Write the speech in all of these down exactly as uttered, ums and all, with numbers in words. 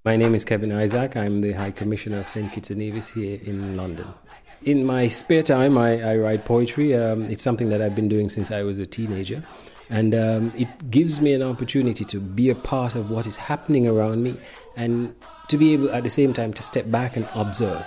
My name is Kevin Isaac. I'm the High Commissioner of Saint Kitts and Nevis here in London. In my spare time, I, I write poetry. Um, it's something that I've been doing since I was a teenager. And um, it gives me an opportunity to be a part of what is happening around me and to be able at the same time to step back and observe.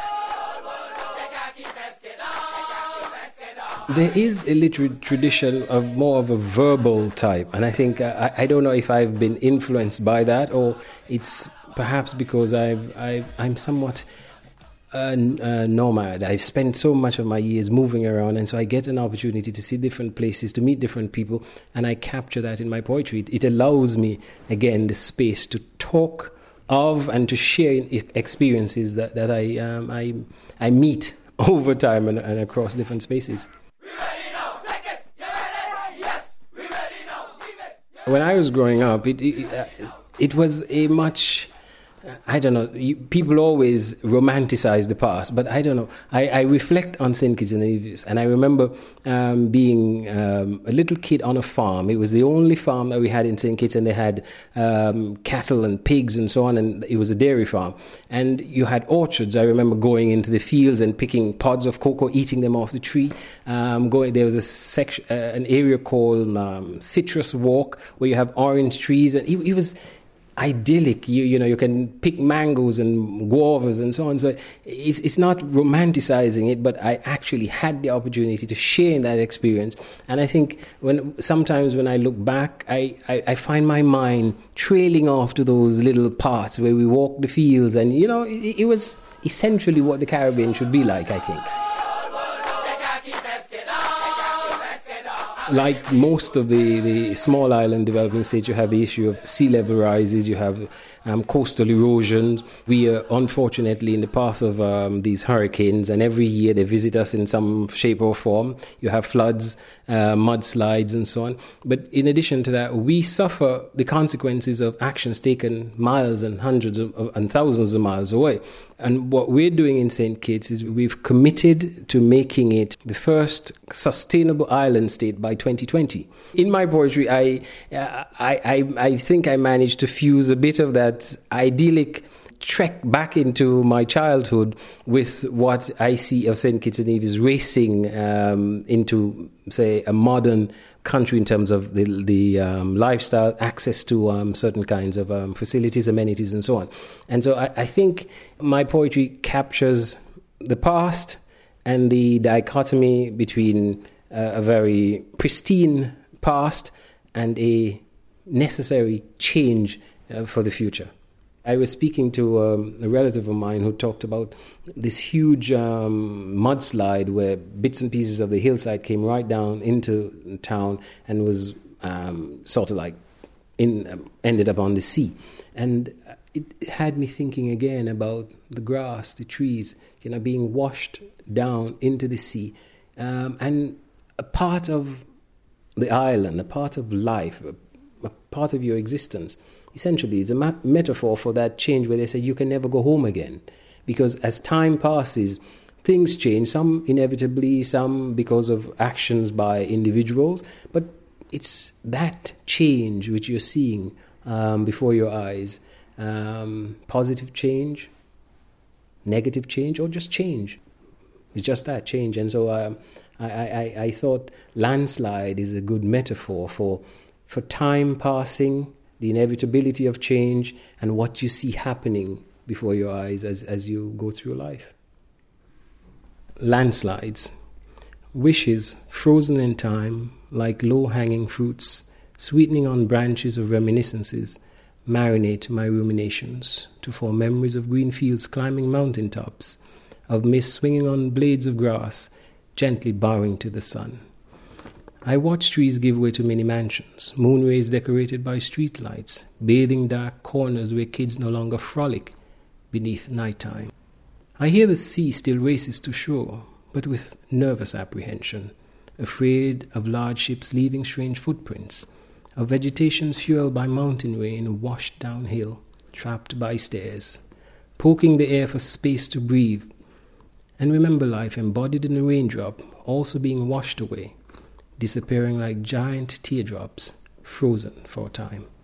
There is a literary tradition of more of a verbal type, and I think uh, I, I don't know if I've been influenced by that, or it's perhaps because I've, I've I'm somewhat a, a nomad. I've spent so much of my years moving around, and so I get an opportunity to see different places, to meet different people, and I capture that in my poetry. It, it allows me again the space to talk of and to share experiences that that I um, I I meet over time and, and across different spaces. When I was growing up, it it, uh, it was a much, I don't know, you, people always romanticize the past, but I don't know. I, I reflect on Saint Kitts and Nevis, and I remember um, being um, a little kid on a farm. It was the only farm that we had in Saint Kitts, and they had um, cattle and pigs and so on, and it was a dairy farm. And you had orchards. I remember going into the fields and picking pods of cocoa, eating them off the tree. Um, going there was a section, uh, an area called um, Citrus Walk, where you have orange trees, and it, it was idyllic. You you know you can pick mangoes and guavas and so on. So it's it's not romanticizing it, but I actually had the opportunity to share in that experience. And I think when sometimes when I look back, I, I, I find my mind trailing off to those little parts where we walk the fields, and you know it, it was essentially what the Caribbean should be like, I think. Like most of the, the small island developing states, you have the issue of sea level rises, you have um, coastal erosions. We are unfortunately in the path of um, these hurricanes, and every year they visit us in some shape or form. You have floods, uh, mudslides and so on. But in addition to that, we suffer the consequences of actions taken miles and hundreds of, of, and thousands of miles away. And what we're doing in Saint Kitts is we've committed to making it the first sustainable island state by twenty twenty. In my poetry, I, I, I, I think I managed to fuse a bit of that idyllic trek back into my childhood with what I see of Saint Kitts and Nevis racing um, into, say, a modern country in terms of the the um, lifestyle, access to um, certain kinds of um, facilities, amenities, and so on. And so I, I think my poetry captures the past and the dichotomy between uh, a very pristine past and a necessary change uh, for the future. I was speaking to um, a relative of mine who talked about this huge um, mudslide where bits and pieces of the hillside came right down into town and was um, sort of like in, um, ended up on the sea. And it had me thinking again about the grass, the trees, you know, being washed down into the sea. Um, and a part of the island, a part of life, a, a part of your existence, essentially, it's a ma- metaphor for that change where they say you can never go home again. Because as time passes, things change, some inevitably, some because of actions by individuals. But it's that change which you're seeing um, before your eyes. Um, positive change, negative change, or just change. It's just that, change. And so um, I, I, I thought landslide is a good metaphor for, for time passing, the inevitability of change, and what you see happening before your eyes as, as you go through life. Landslides. Wishes frozen in time, like low-hanging fruits, sweetening on branches of reminiscences, marinate my ruminations to form memories of green fields climbing mountain tops, of mist swinging on blades of grass, gently bowing to the sun. I watch trees give way to mini mansions, moonways decorated by streetlights, bathing dark corners where kids no longer frolic beneath nighttime. I hear the sea still races to shore, but with nervous apprehension, afraid of large ships leaving strange footprints, of vegetation fueled by mountain rain washed downhill, trapped by stairs, poking the air for space to breathe, and remember life embodied in a raindrop also being washed away, disappearing like giant teardrops, frozen for a time.